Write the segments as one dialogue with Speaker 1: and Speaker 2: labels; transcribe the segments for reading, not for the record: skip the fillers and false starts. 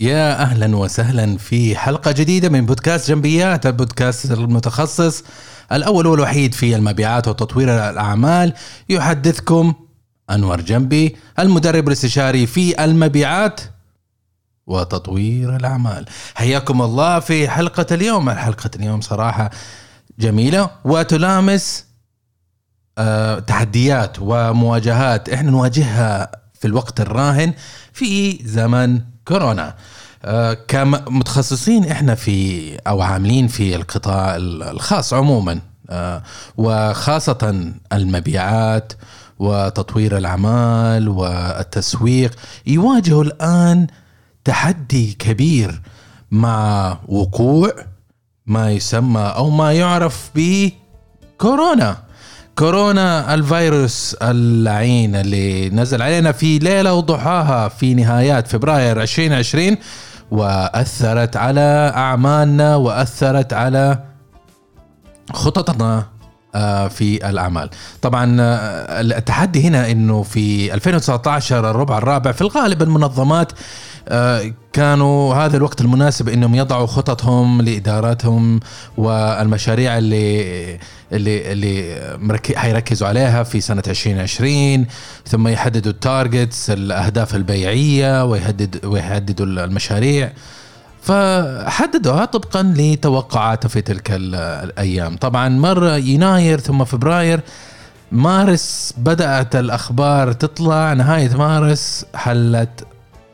Speaker 1: يا أهلا وسهلا في حلقة جديدة من بودكاست جنبيات، البودكاست المتخصص الأول والوحيد في المبيعات وتطوير الأعمال. يحدثكم أنور جنبي، المدرب الاستشاري في المبيعات وتطوير الأعمال. حياكم الله في حلقة اليوم. الحلقة اليوم صراحة جميلة وتلامس تحديات ومواجهات احنا نواجهها في الوقت الراهن في زمن كورونا. كمتخصصين احنا في او عاملين في القطاع الخاص عموما، وخاصة المبيعات وتطوير الأعمال والتسويق، يواجهوا الآن تحدي كبير مع وقوع ما يسمى أو ما يعرف بكورونا. كورونا الفيروس اللعين اللي نزل علينا في ليلة وضحاها في نهايات فبراير 2020، وأثرت على أعمالنا وأثرت على خططنا في الأعمال. طبعا التحدي هنا إنه في 2019 الربع الرابع في الغالب المنظمات كانوا هذا الوقت المناسب إنهم يضعوا خططهم لإداراتهم والمشاريع اللي هيركزوا عليها في سنة 2020، ثم يحددوا التارجتس الأهداف البيعية ويحددوا المشاريع، فحددوها طبقا لتوقعات في تلك الأيام. طبعا مر يناير ثم فبراير، مارس بدأت الأخبار تطلع. نهاية مارس حلت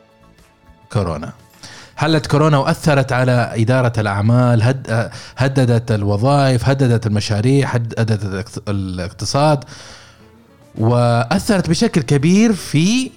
Speaker 1: كورونا وأثرت على إدارة الأعمال، هددت الوظائف، هددت المشاريع، هددت الاقتصاد، وأثرت بشكل كبير في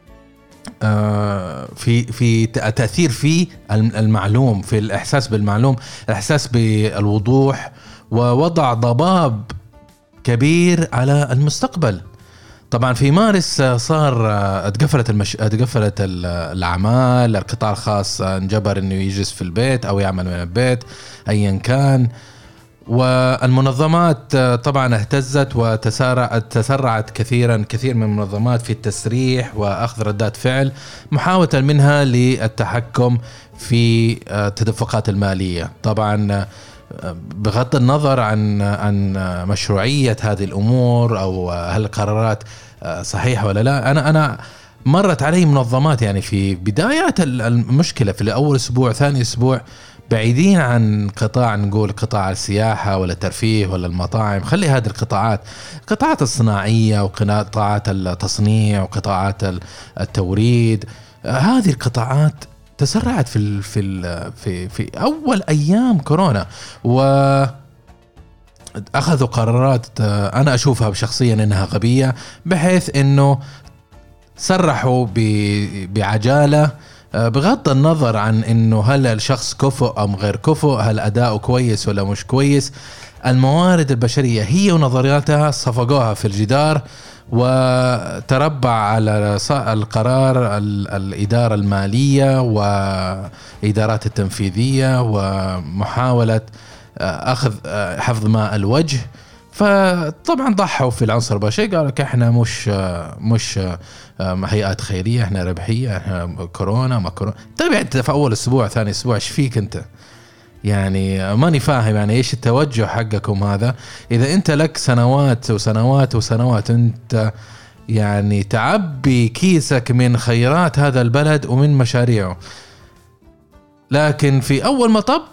Speaker 1: تأثير في المعلوم، في الإحساس بالمعلوم، الإحساس بالوضوح، ووضع ضباب كبير على المستقبل. طبعا في مارس صار اتقفلت الأعمال، القطاع الخاص انجبر انه يجلس في البيت او يعمل من البيت ايا كان، والمنظمات طبعا اهتزت وتسرعت كثير من المنظمات في التسريح واخذ ردات فعل محاولة منها للتحكم في التدفقات المالية. طبعا بغض النظر عن مشروعية هذه الأمور أو هل القرارات صحيحة ولا لا، أنا مرت علي منظمات يعني في بدايات المشكلة في أول أسبوع ثاني أسبوع بعيدين عن قطاع، نقول قطاع السياحة ولا الترفيه ولا المطاعم، خلي هذه القطاعات الصناعية وقطاعات التصنيع وقطاعات التوريد. هذه القطاعات تسرعت في أول أيام كورونا، وأخذوا قرارات أنا أشوفها شخصيا أنها غبية، بحيث أنه سرحوا بعجالة بغض النظر عن أنه هل الشخص كفؤ أم غير كفؤ، هل أداؤه كويس ولا مش كويس. الموارد البشرية هي ونظرياتها صفقوها في الجدار، وتربع على القرار الإدارة المالية وإدارات التنفيذية ومحاولة أخذ حفظ ماء الوجه. فطبعا ضحوا في العنصر البشري، قالوا لك احنا مش هيئات خيرية، احنا ربحية، احنا كورونا ما كورونا. طيب انت في اول اسبوع ثاني اسبوع ايش فيك انت؟ يعني ماني فاهم يعني ايش التوجه حقكم هذا. اذا انت لك سنوات وسنوات وسنوات انت يعني تعبي كيسك من خيرات هذا البلد ومن مشاريعه، لكن في اول مطب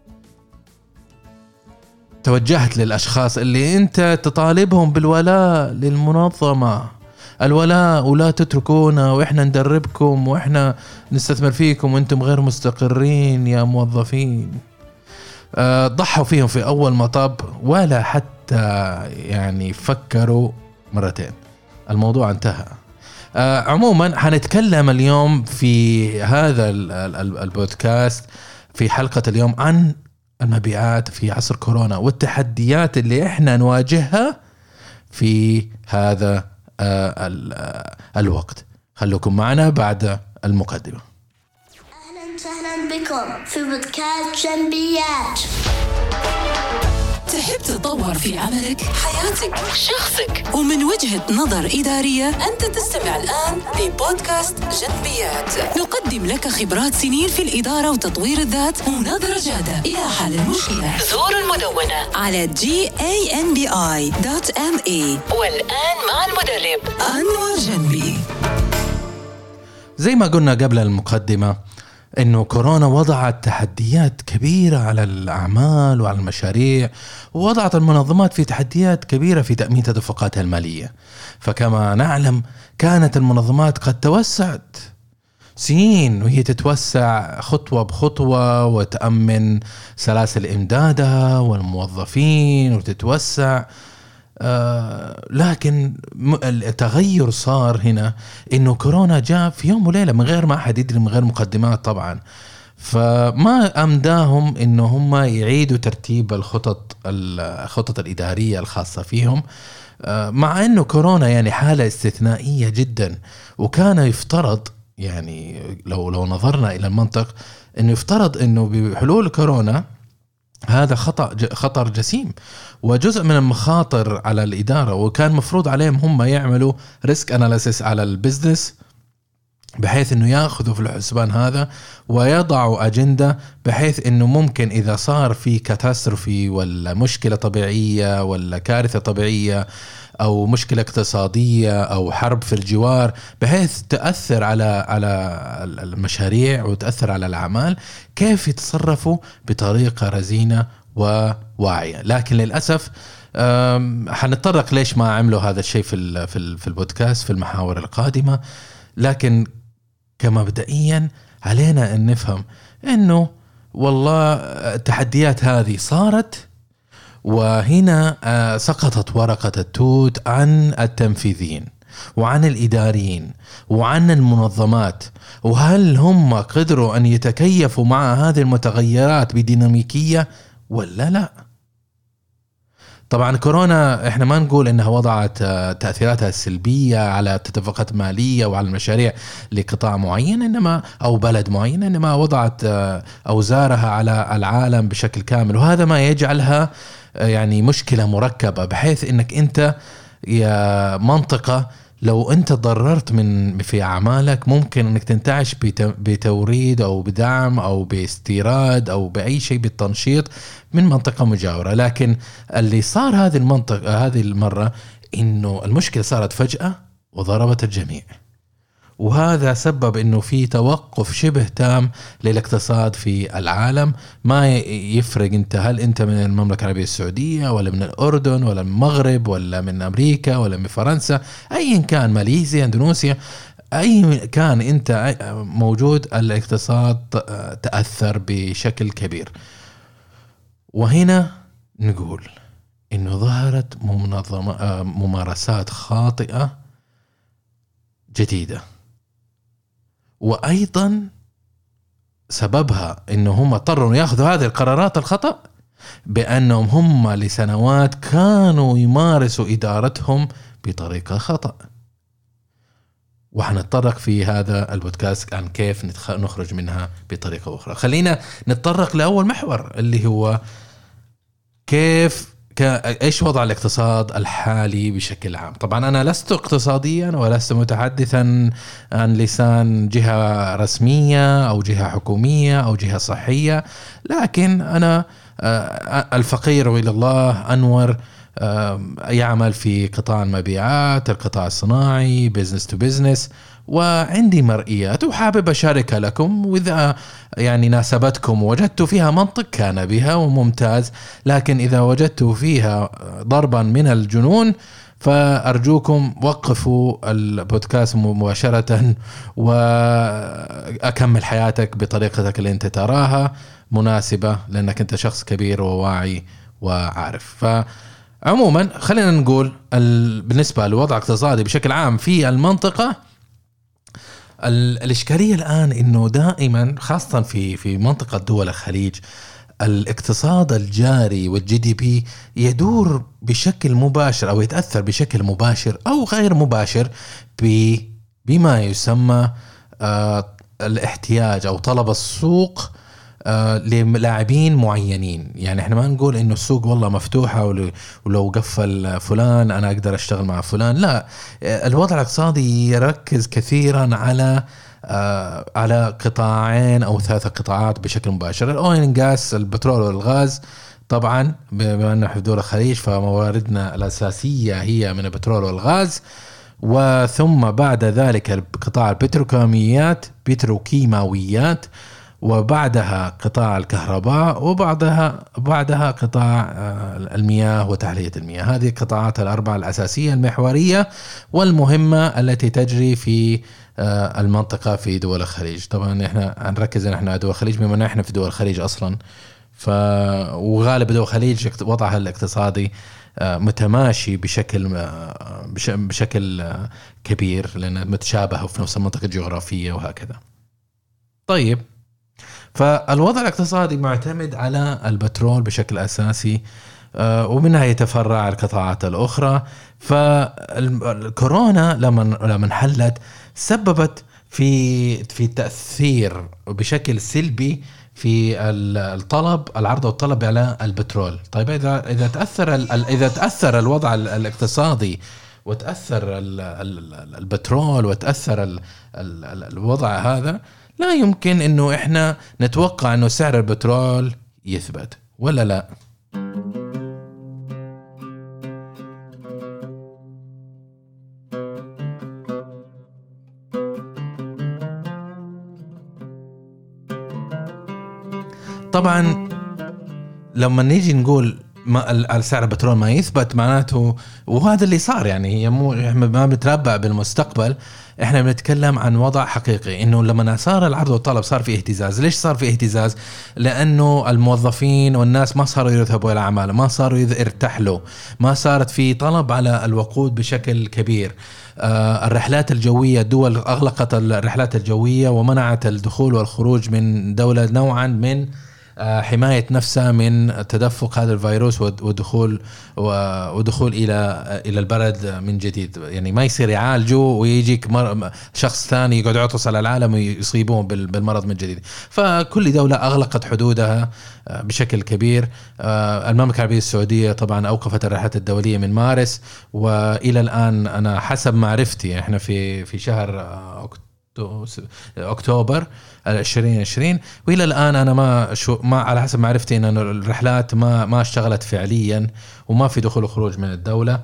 Speaker 1: توجهت للاشخاص اللي انت تطالبهم بالولاء للمنظمة، الولاء ولا تتركونا واحنا ندربكم واحنا نستثمر فيكم وانتم غير مستقرين يا موظفين. ضحوا فيهم في أول مطب ولا حتى يعني فكروا مرتين، الموضوع انتهى. عموما حنتكلم اليوم في هذا البودكاست في حلقة اليوم عن المبيعات في عصر كورونا والتحديات اللي احنا نواجهها في هذا الوقت. خلوكم معنا بعد المقدمة.
Speaker 2: أهلا وسهلا بكم في بودكاست جنبيات. تحب تطور في عملك، حياتك، شخصك، ومن وجهة نظر إدارية؟ أنت تستمع الآن لبودكاست جنبيات. نقدم لك خبرات سنين في الإدارة وتطوير الذات ونظرة جادة إلى حل المشكلة. زور المدونة على gambi.ma. والآن مع المدرب أنور جنبي.
Speaker 1: زي ما قلنا قبل المقدمة إنه كورونا وضعت تحديات كبيرة على الأعمال وعلى المشاريع، ووضعت المنظمات في تحديات كبيرة في تأمين تدفقاتها المالية. فكما نعلم كانت المنظمات قد توسعت سنين وهي تتوسع خطوة بخطوة وتأمن سلاسل إمدادها والموظفين وتتوسع. لكن التغير صار هنا إنه كورونا جاء في يوم وليلة من غير ما أحد يدري، من غير مقدمات طبعا. فما أمداهم إنه هم يعيدوا ترتيب الخطط الإدارية الخاصة فيهم، مع إنه كورونا يعني حالة استثنائية جدا. وكان يفترض يعني لو نظرنا إلى المنطق إنه يفترض إنه بحلول كورونا هذا خطر جسيم وجزء من المخاطر على الإدارة، وكان مفروض عليهم هم يعملوا ريسك أناليسيس على البزنس بحيث أنه يأخذوا في الحسبان هذا ويضعوا أجندة بحيث أنه ممكن إذا صار في كاتاستروفي ولا مشكلة طبيعية ولا كارثة طبيعية أو مشكلة اقتصادية أو حرب في الجوار بحيث تأثر على المشاريع وتأثر على الأعمال، كيف يتصرفوا بطريقة رزينة وواعية. لكن للأسف حنتطرق ليش ما عملوا هذا الشيء في البودكاست في المحاور القادمة. لكن كمبدئيا علينا أن نفهم أنه والله التحديات هذه صارت، وهنا سقطت ورقة التوت عن التنفيذيين وعن الإداريين وعن المنظمات، وهل هم قدروا أن يتكيفوا مع هذه المتغيرات بديناميكية ولا لا؟ طبعا كورونا احنا ما نقول انها وضعت تأثيراتها السلبية على التدفقات المالية وعلى المشاريع لقطاع معين انما او بلد معين، انما وضعت اوزارها على العالم بشكل كامل، وهذا ما يجعلها يعني مشكلة مركبة بحيث انك انت يا منطقة لو انت ضررت في اعمالك ممكن انك تنتعش بتوريد او بدعم او باستيراد او باي شيء بالتنشيط من منطقة مجاورة. لكن اللي صار هذه المرة انه المشكلة صارت فجأة وضربت الجميع، وهذا سبب انه في توقف شبه تام للاقتصاد في العالم. ما يفرق انت هل انت من المملكة العربية السعودية ولا من الأردن ولا من المغرب ولا من أمريكا ولا من فرنسا، ايا كان ماليزيا اندونيسيا، اي كان انت موجود الاقتصاد تأثر بشكل كبير. وهنا نقول انه ظهرت ممارسات خاطئة جديدة، وأيضا سببها إنه هم اضطروا يأخذوا هذه القرارات الخطأ بأنهم هم لسنوات كانوا يمارسوا إدارتهم بطريقة خطأ. وحنتطرق في هذا البودكاست عن كيف نخرج منها بطريقة أخرى. خلينا نتطرق لأول محور اللي هو كيف ايش وضع الاقتصاد الحالي بشكل عام. طبعا انا لست اقتصاديا ولست متحدثا عن لسان جهة رسمية او جهة حكومية او جهة صحية، لكن انا الفقير الى الله انور يعمل في قطاع المبيعات، القطاع الصناعي، بيزنس تو بيزنس، وعندي مرئيات وحابب أشاركها لكم، وإذا يعني ناسبتكم وجدتوا فيها منطق كان بها وممتاز، لكن إذا وجدتوا فيها ضربا من الجنون فأرجوكم وقفوا البودكاست مباشرة وأكمل حياتك بطريقتك اللي أنت تراها مناسبة، لأنك أنت شخص كبير وواعي وعارف. فعموما خلينا نقول بالنسبة لوضع اقتصادي بشكل عام في المنطقة، الإشكالية الآن إنه دائما خاصة في منطقة دول الخليج الاقتصاد الجاري والجي دي بي يدور بشكل مباشر أو يتأثر بشكل مباشر أو غير مباشر بما يسمى الاحتياج أو طلب السوق للاعبين معينين. يعني احنا ما نقول انه السوق والله مفتوحة ولو قفل فلان انا اقدر اشتغل مع فلان، لا. الوضع الاقتصادي يركز كثيرا على قطاعين او 3 قطاعات بشكل مباشر. الاويل اند جاس، البترول والغاز، طبعا بما انه في دول الخليج فمواردنا الاساسية هي من البترول والغاز، وثم بعد ذلك قطاع البتروكيماويات، وبعدها قطاع الكهرباء، وبعدها قطاع المياه وتحلية المياه. هذه القطاعات الأربعة الأساسية المحورية والمهمة التي تجري في المنطقة في دول الخليج. طبعا احنا هنركز ان احنا دول الخليج بما ان احنا في دول الخليج اصلا، وغالب دول الخليج وضعها الاقتصادي متماشي بشكل كبير لأنه متشابه في نفس المنطقة الجغرافية وهكذا. طيب، فالوضع الاقتصادي معتمد على البترول بشكل أساسي، ومنها يتفرع القطاعات الأخرى. فالكورونا لما حلت سببت في تأثير بشكل سلبي في العرض والطلب على البترول. طيب إذا تأثر الوضع الاقتصادي وتأثر البترول وتأثر الوضع هذا، لا يمكن إنه إحنا نتوقع إنه سعر البترول يثبت ولا لا. طبعا لما نيجي نقول سعر البترول ما يثبت معناته، وهذا اللي صار، يعني هي ما بنتربع بالمستقبل، احنا بنتكلم عن وضع حقيقي انه لما صار العرض والطلب صار في اهتزاز. ليش صار في اهتزاز؟ لانه الموظفين والناس ما صاروا يذهبوا الى اعمال، ما صاروا يرتحلوا، ما صارت في طلب على الوقود بشكل كبير. الرحلات الجوية، الدول اغلقت الرحلات الجوية ومنعت الدخول والخروج من دولة نوعا من حماية نفسها من تدفق هذا الفيروس ودخول إلى البلد من جديد. يعني ما يصير يعالجوا ويجيك شخص ثاني يقعد يعطس على العالم ويصيبون بالمرض من جديد. فكل دولة أغلقت حدودها بشكل كبير. المملكة العربية السعودية طبعا أوقفت الرحلات الدولية من مارس، وإلى الآن أنا حسب معرفتي إحنا في شهر أكتوبر 2020، وإلى الآن أنا ما على حسب معرفتي إن الرحلات ما اشتغلت فعليا وما في دخول وخروج من الدولة.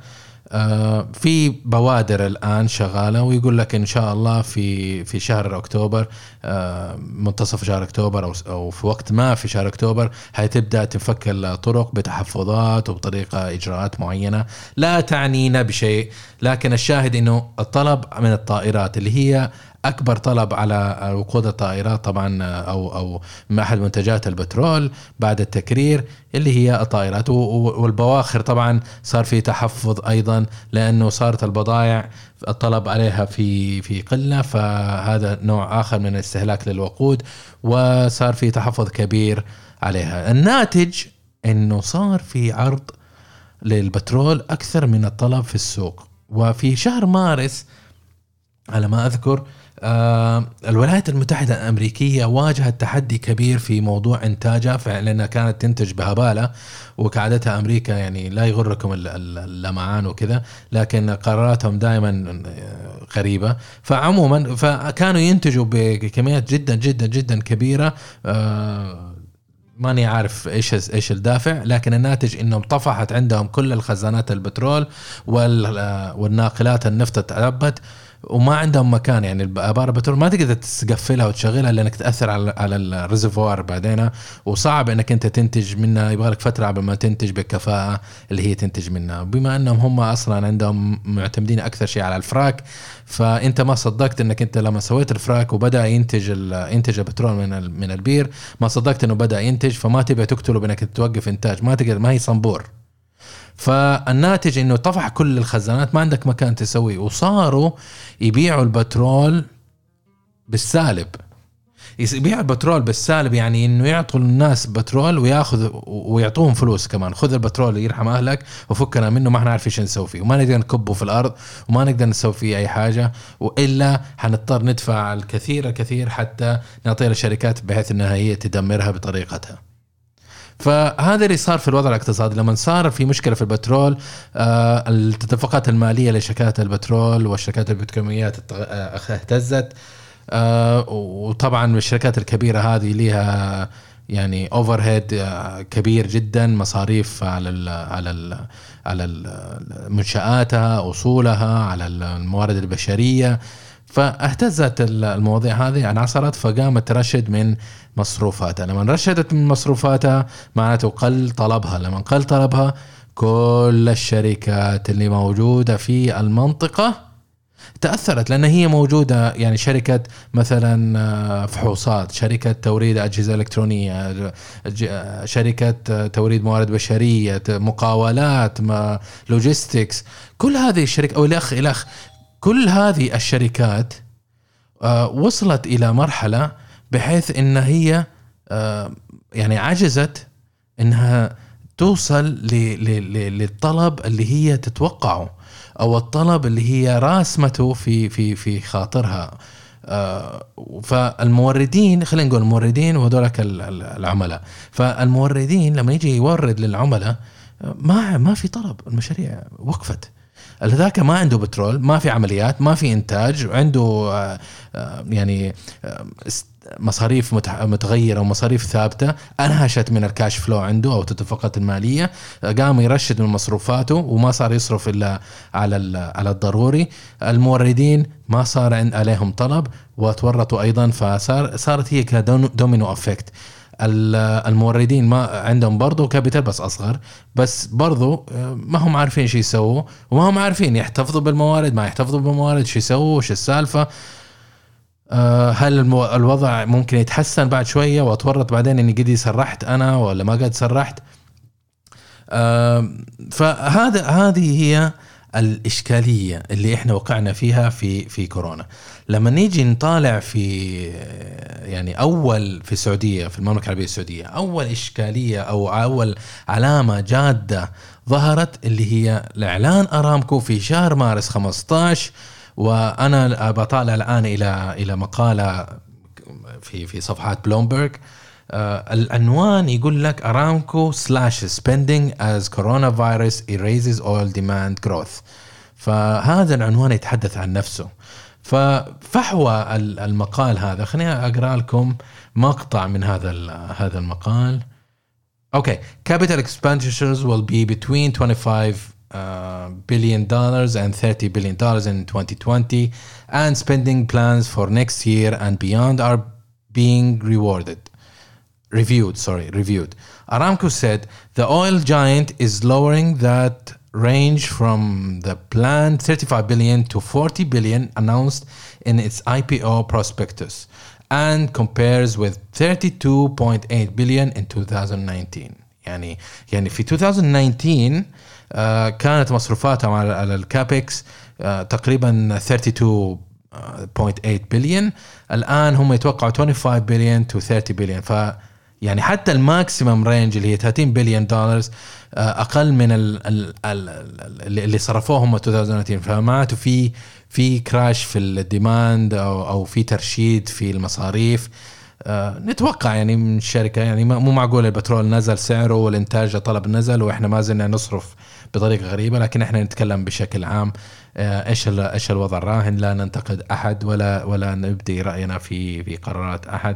Speaker 1: في بوادر الآن شغالة ويقول لك إن شاء الله في شهر أكتوبر، منتصف شهر أكتوبر أو في وقت ما في شهر أكتوبر هتبدأ تنفك الطرق بتحفظات وبطريقة إجراءات معينة لا تعنينا بشيء. لكن الشاهد إنه الطلب من الطائرات اللي هي أكبر طلب على وقود الطائرات طبعا أو أحد منتجات البترول بعد التكرير اللي هي الطائرات والبواخر، طبعا صار في تحفظ أيضا لأنه صارت البضائع الطلب عليها في قلة، فهذا نوع آخر من الاستهلاك للوقود وصار في تحفظ كبير عليها. الناتج إنه صار في عرض للبترول أكثر من الطلب في السوق. وفي شهر مارس على ما أذكر الولايات المتحدة الأمريكية واجهت تحدي كبير في موضوع إنتاجها، لأنها كانت تنتج بهبالة وكعادتها أمريكا يعني لا يغركم اللمعان وكذا، لكن قراراتهم دائما غريبة. فعموما فكانوا ينتجوا بكميات جدا جدا جدا كبيرة، ماني عارف ايش الدافع، لكن الناتج انهم طفحت عندهم كل الخزانات البترول والناقلات النفط تعبت وما عندهم مكان. يعني الابار البترول ما تقدر تقفلها وتشغلها لانك تاثر على الريزرفوار بعدين، وصعب انك انت تنتج منها، يبغى لك فتره قبل ما تنتج بالكفاءه اللي هي تنتج منها. بما انهم هم اصلا عندهم معتمدين اكثر شيء على الفراك، فانت ما صدقت انك انت لما سويت الفراك وبدا ينتج البترول من البير، ما صدقت انه بدا ينتج، فما تبي تقتله بانك توقف انتاج، ما تقدر، ما هي صنبور. فالناتج انه طفح كل الخزانات، ما عندك مكان تسوي، وصاروا يبيعوا البترول بالسالب. يبيع البترول بالسالب، يعني انه يعطوا الناس بترول ويعطوهم فلوس كمان. خذ البترول يرحم اهلك وفكنا منه، ما احنا عارفين ايش نسوي فيه، وما نقدر نكبه في الارض وما نقدر نسوي فيه اي حاجه، والا حنضطر ندفع الكثير حتى نعطيها للشركات بحيث انها هي تدمرها بطريقتها. فهذا اللي صار في الوضع الاقتصادي لما صار في مشكلة في البترول. الاتفاقات المالية لشركات البترول والشركات البتروكيماويات اهتزت. وطبعا الشركات الكبيرة هذه ليها يعني اوفرهيد كبير جدا، مصاريف على منشآتها، أصولها، على الموارد البشرية. فاهتزت المواضيع هذه انعصرت، فقامت ترشد من مصروفاتها. لما رشدت من مصروفاتها معناته قل طلبها. لما قل طلبها كل الشركات اللي موجودة في المنطقة تأثرت، لأن هي موجودة يعني شركة مثلا فحوصات، شركة توريد أجهزة إلكترونية، شركة توريد موارد بشرية، مقاولات، لوجيستكس، كل هذه الشركات أو الأخ كل هذه الشركات وصلت إلى مرحلة بحيث إن هي يعني عجزت إنها توصل للطلب اللي هي تتوقعه، أو الطلب اللي هي راسمته في خاطرها. فالموردين، خلينا نقول الموردين وهذولك العملاء، فالموردين لما يجي يورد للعملاء ما في طلب، المشاريع وقفت. هذاك ما عنده بترول، ما في عمليات، ما في إنتاج، عنده يعني مصاريف متغيرة ومصاريف ثابتة، أنهشت من الكاش فلو عنده أو الاتفاقات المالية، قام يرشد من مصروفاته وما صار يصرف إلا على الضروري. الموردين ما صار عليهم طلب وتورطوا أيضا، فصارت هي كدومينو أفكت. الموردين ما عندهم برضو كابيتال بس أصغر، بس برضو ما هم عارفين شو يسووا، وما هم عارفين يحتفظوا بالموارد، ما يحتفظوا بالموارد، شو يسووا، شو السالفة. هل الوضع ممكن يتحسن بعد شوية وأتورط بعدين إني قد سرحت أنا ولا ما قد سرحت؟ هذه هي الإشكالية اللي إحنا وقعنا فيها في كورونا. لما نيجي نطالع يعني أول في السعودية، في المملكة العربية السعودية، أول إشكالية أو أول علامة جادة ظهرت اللي هي الإعلان أرامكو في شهر مارس 15. وأنا بطالع الآن إلى مقالة في صفحات بلومبرج. العنوان يقول لك أرامكو /spending as coronavirus erases oil demand growth. فهذا العنوان يتحدث عن نفسه. ففحوى المقال هذا، خليني أقرأ لكم مقطع من هذا المقال. Okay, capital expenditures will be between $25 billion and $30 billion in 2020, and spending plans for next year and beyond are being reviewed. Aramco said the oil giant is lowering that range from the planned $35 billion to $40 billion announced in its IPO prospectus, and compares with $32.8 billion in 2019. يعني في 2019 كانت مصروفاتها على الكابكس تقريبا $32.8 billion. الآن هم يتوقعوا $25 billion to $30 billion. يعني حتى الماكسيمم رينج اللي هي $13 billion أقل من اللي صرفوهم 2019. فمعناته في كراش في الديماند أو في ترشيد في المصاريف. نتوقع يعني من الشركة، يعني مو معقول البترول نزل سعره والإنتاج طلب نزل وإحنا ما زلنا نصرف بطريقة غريبة. لكن إحنا نتكلم بشكل عام إيش الوضع الراهن. لا ننتقد أحد ولا نبدي رأينا في قرارات أحد،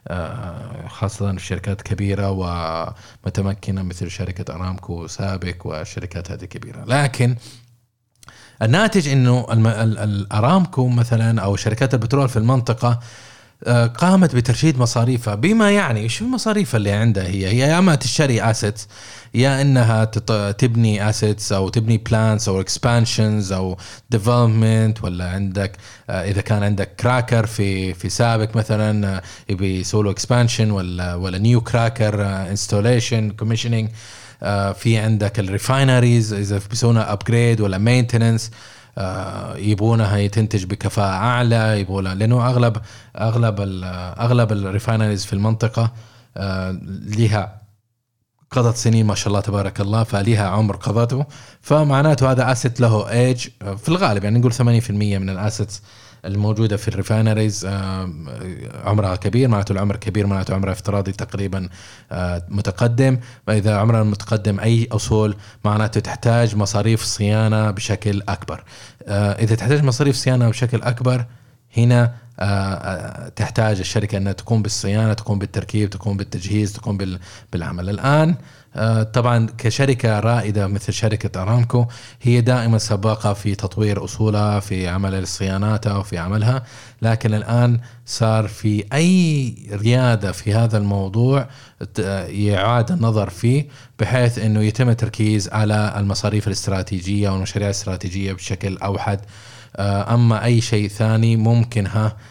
Speaker 1: خاصة في شركات كبيرة ومتمكنة مثل شركة أرامكو سابق والشركات هذه كبيرة. لكن الناتج إنه الأرامكو مثلا أو شركات البترول في المنطقة قامت بترشيد مصاريفها، بما يعني شو المصاريف اللي عندها. هي يا اما تشتري assets، يا انها تبني assets او تبني plants او expansions او development، ولا عندك اذا كان عندك كراكر في سابق مثلا يبي يسوي expansion ولا new cracker installation commissioning. في عندك الريفاينريز اذا بيسوونها upgrade ولا maintenance. يبونها تنتج بكفاءة أعلى، يبونها لأنه أغلب الريفاينريز في المنطقة لها قضت سنين ما شاء الله تبارك الله، فليها عمر قضته، فمعناته هذا أسيت له ايج في الغالب، يعني نقول 80% من الأسيتس الموجودة في الريفاينريز عمرها كبير. معناته العمر كبير معناته عمرها افتراضي تقريبا متقدم، وإذا عمرها متقدم أي أصول معناته تحتاج مصاريف صيانة بشكل أكبر. إذا تحتاج مصاريف صيانة بشكل أكبر هنا تحتاج الشركة أنها تقوم بالصيانة، تقوم بالتركيب، تقوم بالتجهيز، تقوم بالعمل. الآن طبعا كشركة رائدة مثل شركة أرامكو هي دائما سباقة في تطوير أصولها، في عمل الصياناتها وفي عملها، لكن الآن صار في أي ريادة في هذا الموضوع يعاد النظر فيه، بحيث أنه يتم التركيز على المصاريف الاستراتيجية والمشاريع الاستراتيجية بشكل أوحد. أما أي شيء ثاني ممكن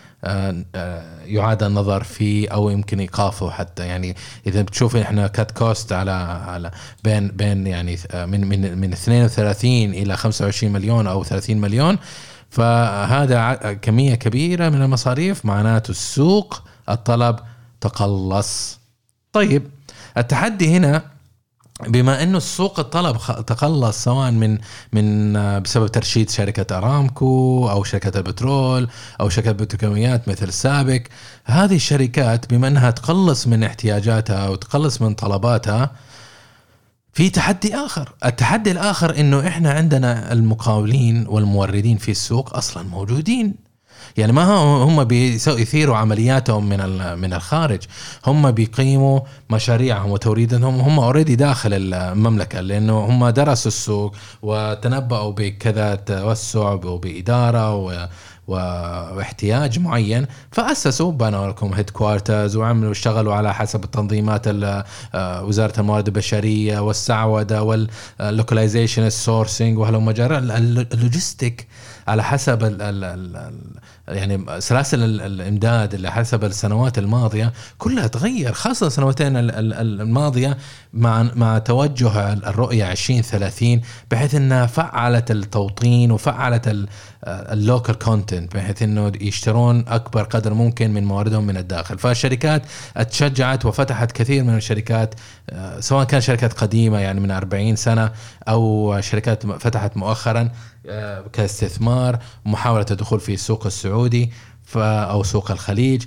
Speaker 1: يعاد النظر فيه أو يمكن إيقافه حتى. يعني إذا بتشوف إحنا كات كوست على بين يعني من 32 إلى 25 مليون أو 30 مليون، فهذا كمية كبيرة من المصاريف، معناته السوق الطلب تقلص. طيب التحدي هنا بما انه السوق الطلب تقلص سواء من بسبب ترشيد شركة أرامكو او شركة البترول او شركة بتروكيماويات مثل سابق، هذه الشركات بما انها تقلص من احتياجاتها وتقلص من طلباتها، في تحدي آخر. التحدي الآخر انه احنا عندنا المقاولين والموردين في السوق اصلا موجودين، يعني ما هم بيثيروا عملياتهم من الخارج، هم بيقيموا مشاريعهم وتوريدهم، هم اوريدي داخل المملكة، لأنه هم درسوا السوق وتنبأوا بكذا توسع وبإدارة واحتياج معين، فأسسوا بنوا لكم هيد كوارترز وعملوا اشتغلوا على حسب التنظيمات وزارة الموارد البشرية والسعودة واللوكاليزيشن السورسينج وهلو مجرى اللوجستيك على حسب يعني سلاسل الإمداد اللي حسب السنوات الماضية كلها تغير، خاصة السنواتين الماضية مع توجه الرؤية 2030، بحيث أنها فعلت التوطين وفعلت اللوكال كونتنت، بحيث أنه يشترون أكبر قدر ممكن من مواردهم من الداخل. فالشركات اتشجعت وفتحت كثير من الشركات، سواء كان شركات قديمة يعني من 40 سنة أو شركات فتحت مؤخرا كاستثمار، محاولة الدخول في السوق السعودي أو سوق الخليج،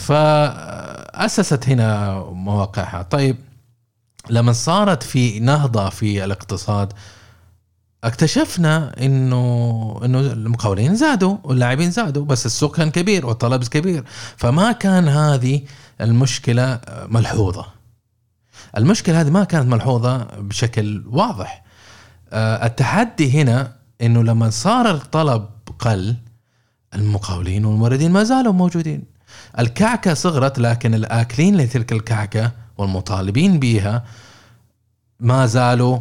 Speaker 1: فأسست هنا مواقعها. طيب لما صارت في نهضة في الاقتصاد اكتشفنا إنه المقاولين زادوا واللاعبين زادوا، بس السوق كان كبير والطلب كبير، فما كان هذه المشكلة ملحوظة. المشكلة هذه ما كانت ملحوظة بشكل واضح. التحدي هنا إنه لما صار الطلب قل، المقاولين والموردين ما زالوا موجودين. الكعكة صغرت، لكن الآكلين لتلك الكعكة والمطالبين بها ما زالوا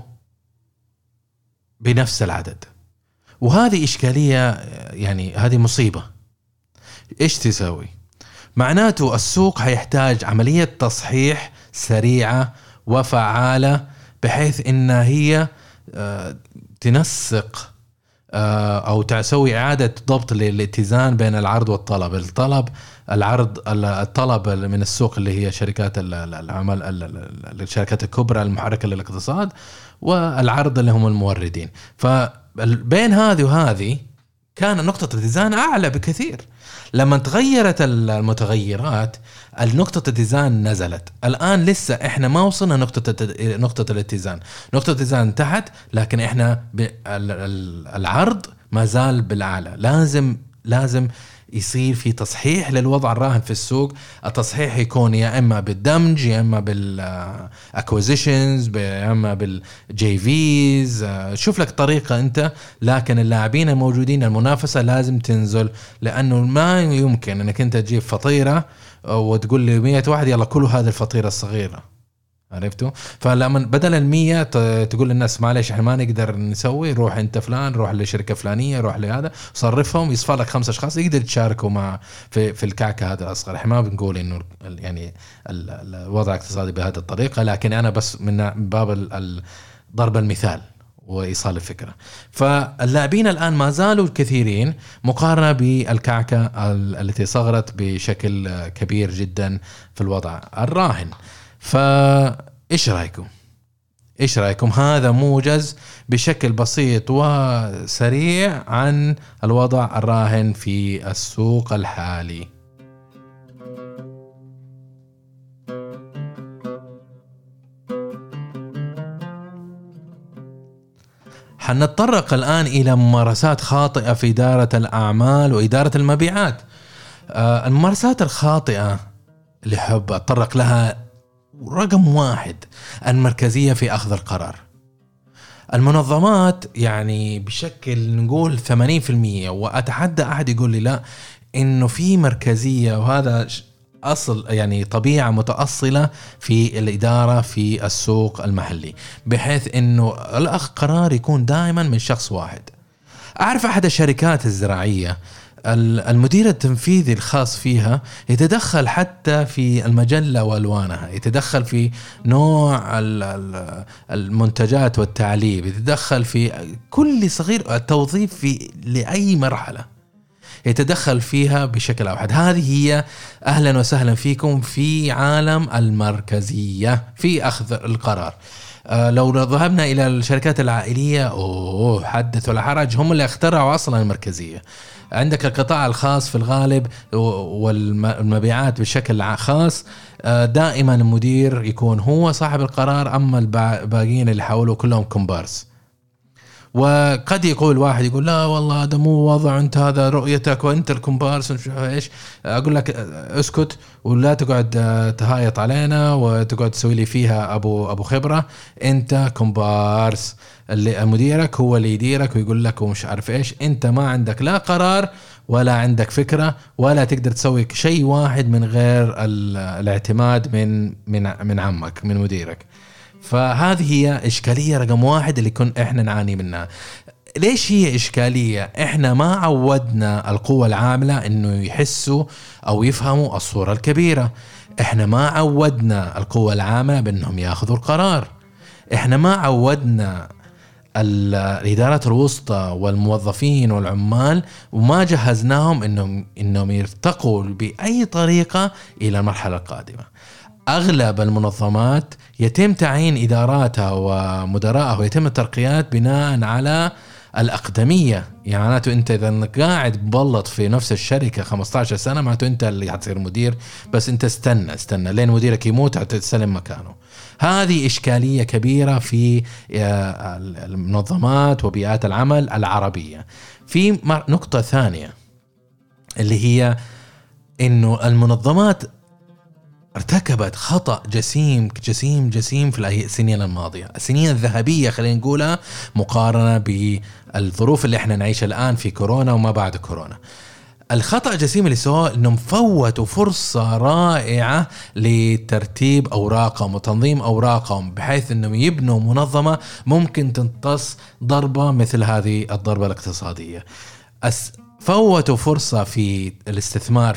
Speaker 1: بنفس العدد، وهذه إشكالية، يعني هذه مصيبة. إيش تسوي؟ معناته السوق هيحتاج عملية تصحيح سريعة وفعالة، بحيث إنها هي تنسق أو تسوي إعادة ضبط للاتزان بين العرض والطلب. الطلب من السوق اللي هي شركات العمل، الشركات الكبرى المحركة للاقتصاد، والعرض اللي هم الموردين. فبين هذه وهذه كان نقطة الاتزان أعلى بكثير. لما تغيرت المتغيرات النقطة الاتزان نزلت. الآن لسه إحنا ما وصلنا نقطة الاتزان. نقطة الاتزان تحت، لكن إحنا العرض ما زال بالأعلى. لازم يصير في تصحيح للوضع الراهن في السوق. التصحيح يكون يا إما بالدمج، يا إما بالأكوزيشنز، يا إما بالجي فيز. شوف لك طريقة أنت، لكن اللاعبين الموجودين المنافسة لازم تنزل، لأنه ما يمكن أنك أنت تجيب فطيرة وتقول لي 100 واحد يلا كلوا هذه الفطيرة الصغيرة، عرفتوا؟ فلما بدل 100 تقول للناس معلش احنا ما نقدر نسوي، روح انت فلان، روح لشركة فلانية، روح لهذا، صرفهم، يصفى لك 5 أشخاص يقدر يتشاركوا مع في الكعكة هذا الأصغر. احنا ما بنقول انه يعني الوضع الاقتصادي بهذه الطريقة، لكن انا بس من باب ضرب المثال، وإيصال الفكرة. فاللاعبين الآن ما زالوا الكثيرين مقارنة بالكعكة التي صغرت بشكل كبير جدا في الوضع الراهن. فإيش رأيكم؟ هذا موجز بشكل بسيط وسريع عن الوضع الراهن في السوق الحالي. حنتطرق الآن إلى ممارسات خاطئة في إدارة الأعمال وإدارة المبيعات. الممارسات الخاطئة اللي حب أتطرق لها رقم 1 المركزية في أخذ القرار. المنظمات يعني بشكل نقول 80%، وأتحدى أحد يقول لي لا إنه في مركزية، وهذا أصل يعني طبيعة متأصلة في الإدارة في السوق المحلي، بحيث إنه الأخذ قرار يكون دائما من شخص واحد. أعرف أحد الشركات الزراعية المدير التنفيذي الخاص فيها يتدخل حتى في المجلة وألوانها، يتدخل في نوع المنتجات والتعليب، يتدخل في كل صغير التوظيف في لأي مرحلة يتدخل فيها بشكل أوحد. هذه هي أهلا وسهلا فيكم في عالم المركزية في أخذ القرار. لو ذهبنا إلى الشركات العائلية حدث ولا حرج، هم اللي اخترعوا أصلا المركزية. عندك القطاع الخاص في الغالب والمبيعات بشكل خاص، دائما المدير يكون هو صاحب القرار، أما الباقيين اللي حوله كلهم كومبارس. وقد يقول واحد يقول لا والله هذا مو وضع، انت هذا رؤيتك وانت الكومبارس ايش. اقول لك اسكت ولا تقعد تهايط علينا وتقعد تسوي لي فيها ابو خبرة. انت كومبارس، اللي مديرك هو اللي يديرك ويقول لك ومش عارف ايش. انت ما عندك لا قرار ولا عندك فكرة ولا تقدر تسوي شيء واحد من غير الاعتماد من عمك، من مديرك. فهذه هي إشكالية رقم 1 اللي احنا نعاني منها. ليش هي إشكالية؟ احنا ما عودنا القوى العاملة انه يحسوا او يفهموا الصورة الكبيرة. احنا ما عودنا القوى العاملة بانهم ياخذوا القرار. احنا ما عودنا الإدارات الوسطى والموظفين والعمال، وما جهزناهم انهم يرتقوا بأي طريقة الى المرحلة القادمة. أغلب المنظمات يتم تعيين إداراتها ومدراءها ويتم الترقيات بناء على الأقدمية. يعني معناته أنت إذا قاعد ببلط في نفس الشركة 15 سنة معناته أنت اللي هتصير مدير، بس أنت استنى لين مديرك يموت هتستلم مكانه. هذه إشكالية كبيرة في المنظمات وبيئات العمل العربية. في نقطة ثانية اللي هي إنه المنظمات ارتكبت خطأ جسيم في السنين الماضية، السنين الذهبية خلينا نقولها، مقارنة بالظروف اللي احنا نعيشها الآن في كورونا وما بعد كورونا. الخطأ الجسيم اللي سواه انهم فوتوا فرصة رائعة لترتيب اوراقهم وتنظيم اوراقهم، بحيث انهم يبنوا منظمة ممكن تمتص ضربة مثل هذه الضربة الاقتصادية. فوتوا فرصة في الاستثمار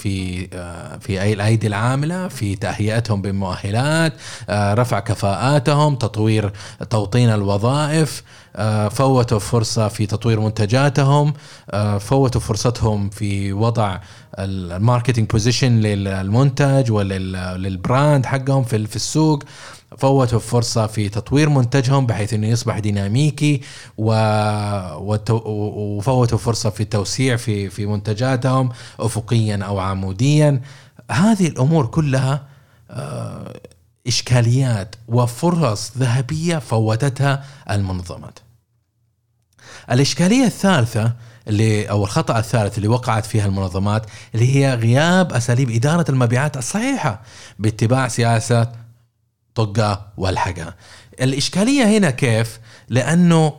Speaker 1: في الأيدي العاملة، في تهيئتهم بمؤهلات، رفع كفاءاتهم، توطين الوظائف. فوتوا فرصة في تطوير منتجاتهم، فوتوا فرصتهم في وضع الماركتينج بوزيشن للمنتج وللبراند حقهم في السوق. فوتوا فرصة في تطوير منتجهم بحيث أنه يصبح ديناميكي، وفوتوا فرصة في التوسيع في منتجاتهم أفقيا أو عموديا. هذه الأمور كلها إشكاليات وفرص ذهبية فوتتها المنظمات. الإشكالية الثالثة أو الخطأ الثالث اللي وقعت فيها المنظمات اللي هي غياب أساليب إدارة المبيعات الصحيحة باتباع سياسة طقة والحقة. الإشكالية هنا كيف؟ لأنه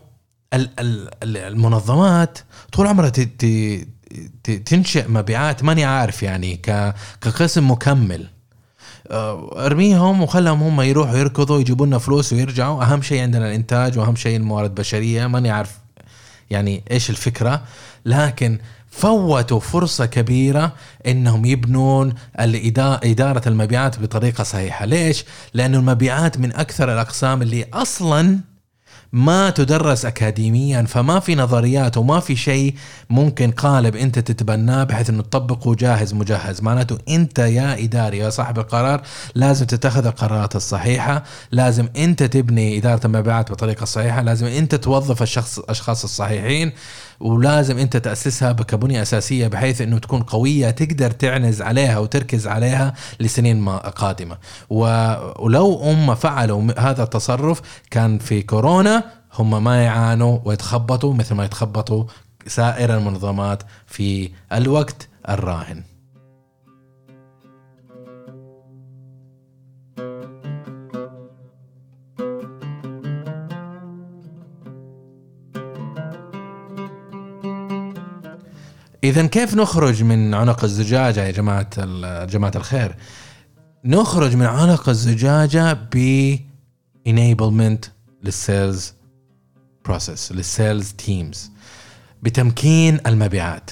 Speaker 1: المنظمات طول عمرها تنشئ مبيعات ماني عارف يعني كقسم مكمل، ارميهم وخلهم هم يروحوا يركضوا يجيبوا لنا فلوس ويرجعوا. أهم شيء عندنا الإنتاج وأهم شيء الموارد البشرية. ماني عارف يعني إيش الفكرة، لكن فوتوا فرصة كبيرة إنهم يبنون إدارة المبيعات بطريقة صحيحة. ليش؟ لأن المبيعات من أكثر الأقسام اللي أصلاً ما تدرس أكاديميا، فما في نظريات وما في شيء ممكن قالب أنت تتبناه بحيث أنه تطبقه جاهز مجهز. معناته أنت يا إداري يا صاحب القرار لازم تتخذ القرارات الصحيحة، لازم أنت تبني إدارة المبيعات بطريقة صحيحة، لازم أنت توظف الأشخاص الصحيحين، ولازم أنت تأسسها بكبنية أساسية بحيث أنه تكون قوية تقدر تعنز عليها وتركز عليها لسنين قادمة. ولو هم فعلوا هذا التصرف كان في كورونا هم ما يعانوا ويتخبطوا مثل ما يتخبطوا سائر المنظمات في الوقت الراهن. إذن كيف نخرج من عنق الزجاجة يا جماعة الخير؟ نخرج من عنق الزجاجة ب enablement للسيلز process، للسيلز تيمز، بتمكين المبيعات.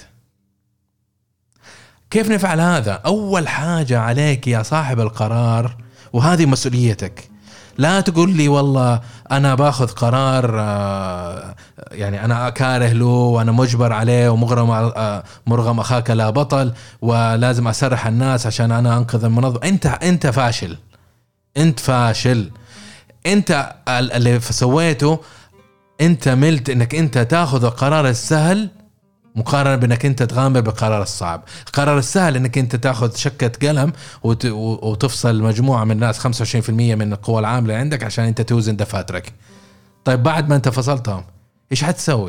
Speaker 1: كيف نفعل هذا؟ أول حاجة عليك يا صاحب القرار، وهذه مسؤوليتك، لا تقول لي والله أنا باخذ قرار يعني أنا أكاره له وأنا مجبر عليه ومرغم أخاك لا بطل ولازم أسرح الناس عشان أنا أنقذ المنظمة. أنت فاشل، أنت فاشل. أنت اللي سويته أنت ملت إنك أنت تأخذ القرار السهل مقارنة بأنك أنت تغامر بالقرار الصعب. القرار السهل إنك أنت تأخذ شكة قلم وتفصل مجموعة من الناس 25% من القوى العاملة عندك عشان أنت توزن دفاترك. طيب بعد ما أنت فصلتهم إيش حتسوي؟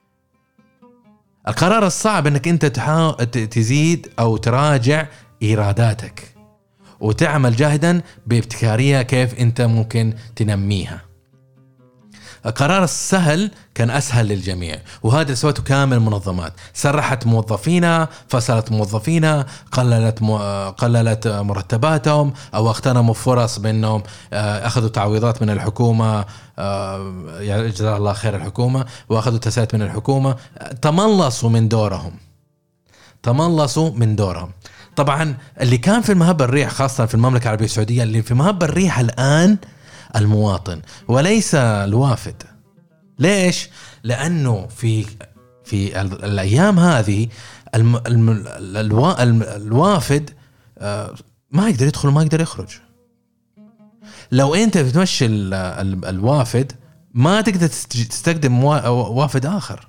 Speaker 1: القرار الصعب إنك أنت تزيد أو تراجع إيراداتك وتعمل جاهدا بابتكارية كيف أنت ممكن تنميها. القرار السهل كان أسهل للجميع، وهذا سوته كامل المنظمات. سرحت موظفينا، فصلت موظفينا، قللت مرتباتهم، أو اغتنموا فرص بأنهم أخذوا تعويضات من الحكومة، جزاها الله خير الحكومة، وأخذوا تسهيلات من الحكومة. تملصوا من دورهم. طبعا اللي كان في المهب الريح خاصة في المملكة العربية السعودية، اللي في مهب الريح الآن المواطن وليس الوافد. ليش؟ لأنه في الأيام هذه الوافد ما يقدر يدخل وما يقدر يخرج. لو أنت بتمشي الوافد ما تقدر تستخدم وافد آخر.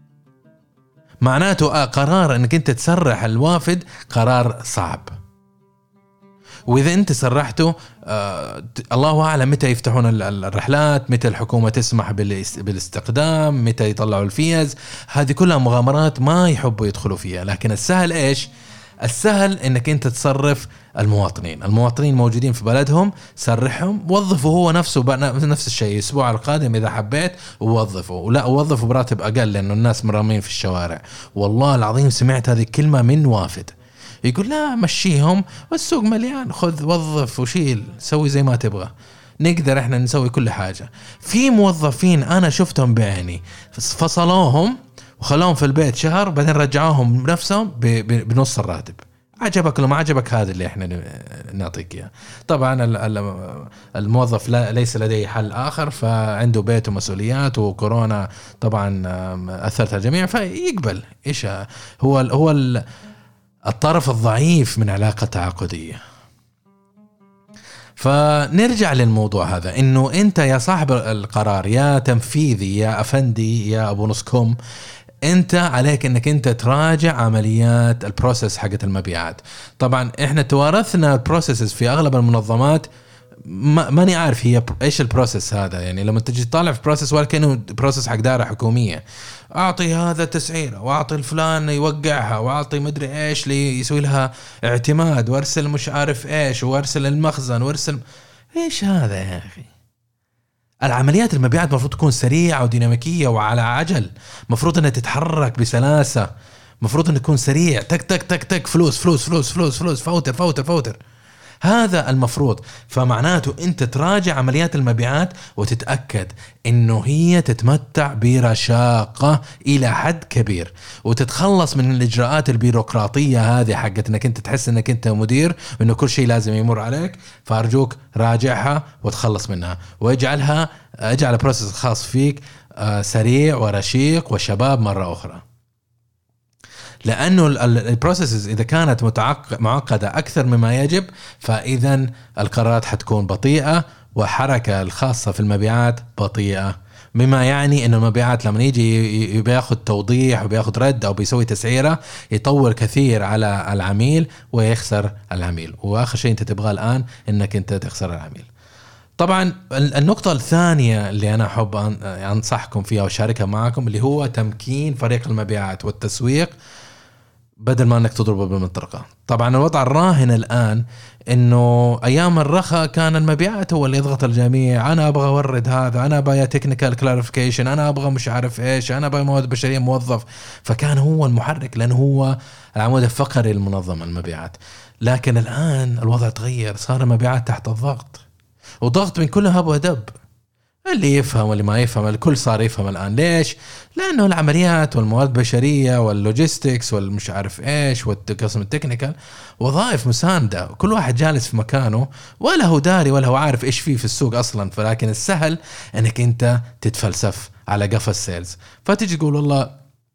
Speaker 1: معناته قرار أنك أنت تسرح الوافد قرار صعب، وإذا أنت سرحته الله أعلم متى يفتحون الرحلات، متى الحكومة تسمح بالاستقدام، متى يطلعوا الفيز. هذه كلها مغامرات ما يحبوا يدخلوا فيها. لكن السهل إيش؟ السهل إنك أنت تصرف المواطنين موجودين في بلدهم، سرحهم، وظفوا هو نفس الشيء الأسبوع القادم إذا حبيت، ووظفوا. ولا وظفوا براتب أقل لأنه الناس مرامين في الشوارع. والله العظيم سمعت هذه الكلمة من وافد يقول لا مشيهم والسوق مليان، خذ وظف وشيل سوي زي ما تبغى، نقدر احنا نسوي كل حاجة. في موظفين انا شفتهم بعيني فصلوهم وخلوهم في البيت شهر، بعدين رجعوهم نفسهم بنص الراتب. عجبك ولا ما عجبك؟ هذا اللي احنا نعطيك اياه. طبعا الموظف ليس لديه حل اخر، فعنده بيت ومسؤوليات، وكورونا طبعا اثرت على الجميع، فيقبل ايش هو الطرف الضعيف من علاقة تعاقدية. فنرجع للموضوع هذا، انه انت يا صاحب القرار، يا تنفيذي، يا افندي، يا ابو نصكم، انت عليك انك انت تراجع عمليات البروسيس حقت المبيعات. طبعا احنا توارثنا البروسيسز في اغلب المنظمات، ماني عارف هي ايش البروسيس هذا. يعني لما تجي تطالع في بروسيس ولا كأنه بروسيس حق دارة حكومية، اعطي هذا تسعيرة، واعطي الفلان يوقعها، واعطي مدري ايش لي يسوي لها اعتماد، وارسل مش عارف ايش، وارسل المخزن، وارسل ايش هذا يا اخي. العمليات المبيعات مفروض تكون سريعة وديناميكية وعلى عجل، مفروض انها تتحرك بسلاسة، مفروض انها تكون سريع، تك تك تك تك، فلوس فلوس فلوس فلوس فلوس، فوتر فوتر فوتر. هذا المفروض. فمعناته أنت تراجع عمليات المبيعات وتتأكد إنه هي تتمتع برشاقة إلى حد كبير، وتتخلص من الإجراءات البيروقراطية هذه حقت إنك أنت تحس إنك أنت مدير وإنه كل شيء لازم يمر عليك. فأرجوك راجعها وتخلص منها، واجعل البروسيس الخاص فيك سريع ورشيق وشباب مرة أخرى. لأنه البروسيسز إذا كانت معقدة أكثر مما يجب، فإذا القرارات حتكون بطيئة وحركة الخاصة في المبيعات بطيئة، مما يعني إنه المبيعات لما يجي بياخد توضيح وبياخد رد أو بيسوي تسعيرة يطول كثير على العميل ويخسر العميل. وآخر شيء أنت تبغى الآن إنك أنت تخسر العميل. طبعا النقطة الثانية اللي أنا أحب أنصحكم فيها وشاركها معكم اللي هو تمكين فريق المبيعات والتسويق بدل ما أنك تضربه بالمطرقة. طبعا الوضع الراهن الآن إنه أيام الرخاء كان المبيعات هو اللي يضغط الجميع، أنا أبغى أورد هذا، أنا أبغى تكنيكال كلاريفيكيشن، أنا أبغى مش عارف إيش، أنا أبغى مواد بشرية موظف. فكان هو المحرك لأنه هو العمود الفقري للمنظمة المبيعات. لكن الآن الوضع تغير، صار المبيعات تحت الضغط، وضغط من كل هب ودب، اللي يفهم واللي ما يفهم، الكل صار يفهم الآن. ليش؟ لأنه العمليات والمواد البشرية واللوجيستكس والمش عارف إيش والقسم التكنيكال وظائف مساندة، كل واحد جالس في مكانه ولا هو داري ولا هو عارف إيش فيه في السوق أصلا. فلكن السهل أنك أنت تتفلسف على قفا السيلز، فتيجي تقول والله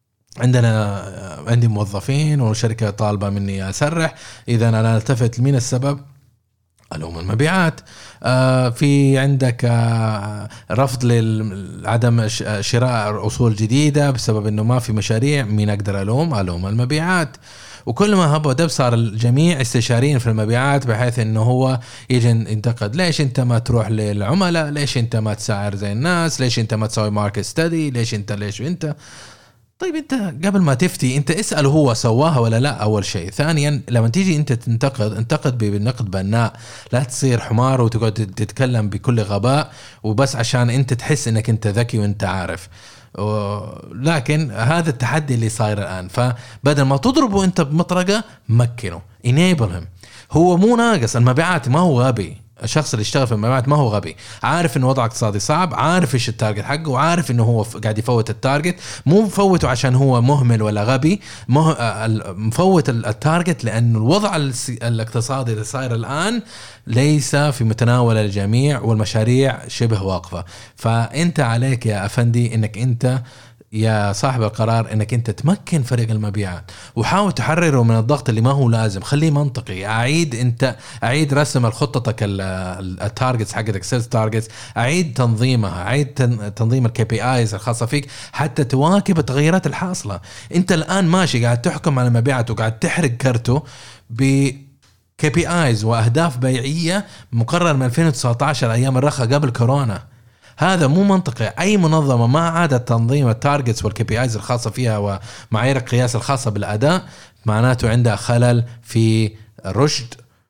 Speaker 1: عندي موظفين والشركة طالبة مني أسرح، إذا أنا التفت لمين السبب؟ ألوم المبيعات. في عندك رفض لعدم شراء أصول جديدة بسبب أنه ما في مشاريع، مين أقدر ألوم المبيعات. وكل ما هبوا دب صار الجميع استشاريين في المبيعات، بحيث أنه هو يجي ينتقد ليش أنت ما تروح للعملاء، ليش أنت ما تسعر زي الناس، ليش أنت ما تسوي ماركت ستادي، ليش أنت. طيب انت قبل ما تفتي انت اسأله هو سواها ولا لا اول شيء. ثانيا لما تيجي انت انتقد بالنقد بناء، لا تصير حمار وتقعد تتكلم بكل غباء وبس عشان انت تحس انك انت ذكي وانت عارف. لكن هذا التحدي اللي صاير الان، فبدل ما تضربه انت بمطرقة مكنه، enable him. هو مو ناقص المبيعات، ما هو غبي. الشخص اللي يشتغل في المبيعات ما هو غبي، عارف انه وضع اقتصادي صعب، عارف ايش التارجت حقه، وعارف انه هو قاعد يفوت التارجت. مو مفوته عشان هو مهمل ولا غبي، مفوت التارجت لانه الوضع الاقتصادي اللي صاير الان ليس في متناول الجميع والمشاريع شبه واقفة. فانت عليك يا افندي انك انت يا صاحب القرار انك انت تمكن فريق المبيعات، وحاول تحرره من الضغط اللي ما هو لازم. خليه منطقي. اعيد رسم الخطتك التارجتس حقتك، سيلز تارجتس، اعيد تنظيمها، اعيد تنظيم الكي بي ايز الخاصه فيك حتى تواكب التغيرات الحاصله. انت الان ماشي قاعد تحكم على المبيعات وقاعد تحرق كرته ب KPIs واهداف بيعيه مقرر من 2019 ايام الرخاء قبل كورونا. هذا مو منطقي. اي منظمه ما عادت تنظيم التارجتس والكي بي ايز الخاصه فيها ومعايير القياس الخاصه بالاداء معناته عندها خلل في رشد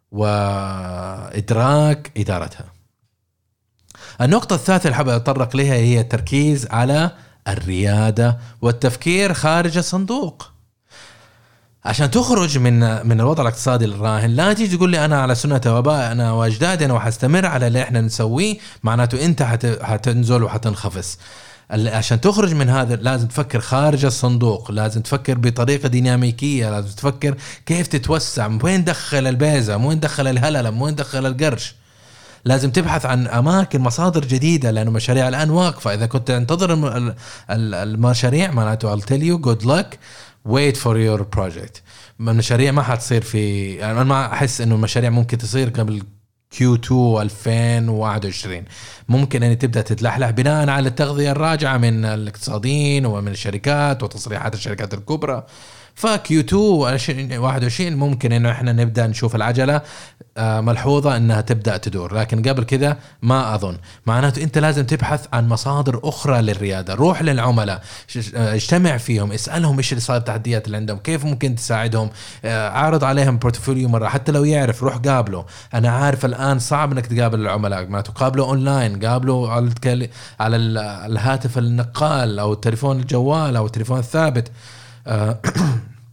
Speaker 1: وادراك ادارتها. النقطه الثالثه اللي حابب اتطرق لها هي التركيز على الرياده والتفكير خارج الصندوق. عشان تخرج من الوضع الاقتصادي الراهن لا تيجي تقول لي انا على سنة وابائنا واجدادنا وحستمر على اللي احنا نسويه، معناته انت حتنزل وحتنخفض. عشان تخرج من هذا لازم تفكر خارج الصندوق، لازم تفكر بطريقة ديناميكية، لازم تفكر كيف تتوسع، وين دخل البيزة، وين دخل الهللم، وين دخل القرش. لازم تبحث عن أماكن مصادر جديدة، لأنه مشاريع الآن واقفة. إذا كنت تنتظر المشاريع معناته I'll tell you good luck, wait for your project. المشاريع ما حتصير في، أنا ما أحس إنه المشاريع ممكن تصير قبل Q2 2021. ممكن أن تبدأ تتلحلح بناء على التغذية الراجعة من الاقتصاديين ومن الشركات وتصريحات الشركات الكبرى. فQ2 2021 ممكن إنه إحنا نبدأ نشوف العجلة ملحوظة إنها تبدأ تدور، لكن قبل كده ما أظن. معناته أنت لازم تبحث عن مصادر أخرى للريادة. روح للعملاء، اجتمع فيهم، اسألهم إيش اللي صار، التحديات اللي عندهم، كيف ممكن تساعدهم، عارض عليهم بورتفوليو مرة، حتى لو يعرف روح قابله. أنا عارف الآن صعب إنك تقابل العملاء، ما تقابله أونلاين، قابله على الهاتف النقال أو التليفون الجوال أو التليفون الثابت.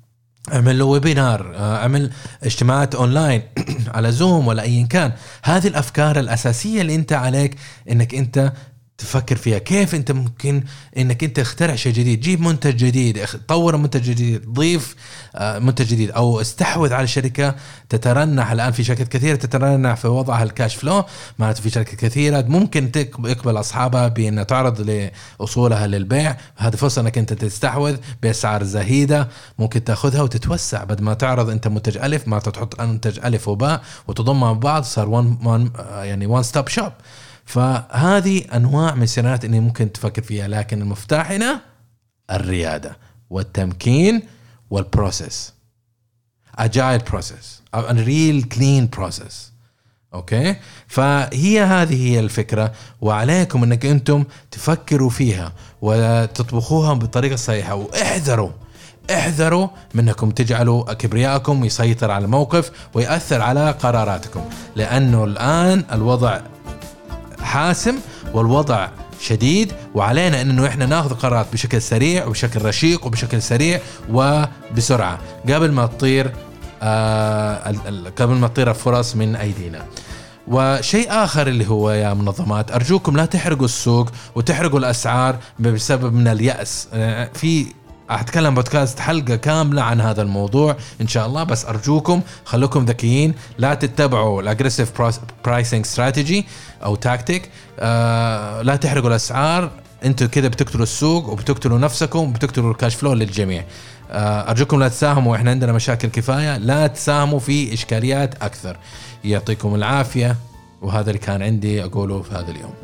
Speaker 1: اعمل له ويبينار، اعمل اجتماعات اونلاين على زوم ولا ايا كان. هذه الافكار الاساسيه اللي انت عليك انك انت تفكر فيها. كيف انت ممكن انك انت اخترع شيء جديد، جيب منتج جديد، طور منتج جديد، ضيف منتج جديد، او استحوذ على شركه تترنح. الان في شركات كثيره تترنح في وضعها الكاش فلو، معناته في شركات كثيره ممكن تقبل اصحابها بان تعرض لاصولها للبيع. هذه فرصه انك انت تستحوذ باسعار زهيده، ممكن تاخذها وتتوسع. بدل ما تعرض انت منتج الف، ما تحط منتج الف وباء وتضمها ببعض، صار وان ستوب شوب. فهذه أنواع من السيناريوهات اللي ممكن تفكر فيها، لكن المفتاح هنا الريادة والتمكين والبروسيس، agile process a real clean process. أوكي، فهي هذه هي الفكرة، وعليكم أنك أنتم تفكروا فيها وتطبخوها بالطريقة الصحيحة. واحذروا منكم تجعلوا كبرياءكم يسيطر على الموقف ويأثر على قراراتكم، لأنه الآن الوضع حاسم والوضع شديد، وعلينا انه احنا ناخذ قرارات بشكل سريع وبشكل رشيق وبشكل سريع وبسرعه قبل ما تطير الفرص من ايدينا. وشيء آخر اللي هو يا منظمات، أرجوكم لا تحرقوا السوق وتحرقوا الأسعار بسبب من اليأس. أتكلم بودكاست حلقة كاملة عن هذا الموضوع إن شاء الله، بس أرجوكم خلوكم ذكيين، لا تتبعوا الأجريسيف برايسنج استراتيجي أو تاكتيك. لا تحرقوا الأسعار، أنتوا كده بتقتلوا السوق وبتقتلوا نفسكم وبتقتلوا الكاش فلو للجميع. أرجوكم لا تساهموا، إحنا عندنا مشاكل كفاية، لا تساهموا في إشكاليات أكثر. يعطيكم العافية، وهذا اللي كان عندي أقوله في هذا اليوم.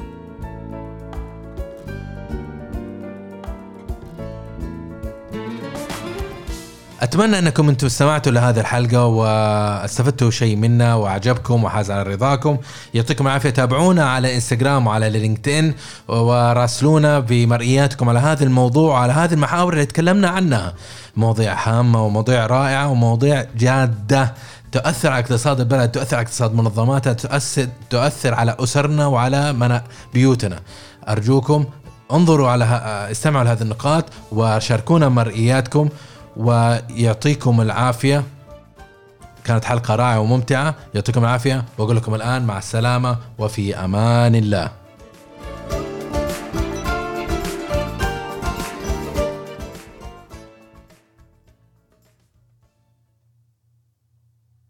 Speaker 1: أتمنى أنكم أنتم استمعتوا لهذه الحلقة واستفدتوا شيء منها وعجبكم وحاز على رضاكم. يعطيكم العافية. تابعونا على إنستغرام وعلى لينكدين، وراسلونا بمرئياتكم على هذا الموضوع وعلى هذه المحاور اللي تكلمنا عنها. مواضيع هامة ومواضيع رائعة ومواضيع جادة تؤثر على اقتصاد البلد، تؤثر على اقتصاد منظماتها، تؤثر على أسرنا وعلى بيوتنا. أرجوكم انظروا استمعوا لهذه النقاط وشاركونا مرئياتكم، ويعطيكم العافية. كانت حلقة رائعة وممتعة. يعطيكم العافية، وأقول لكم الآن مع السلامة وفي أمان الله.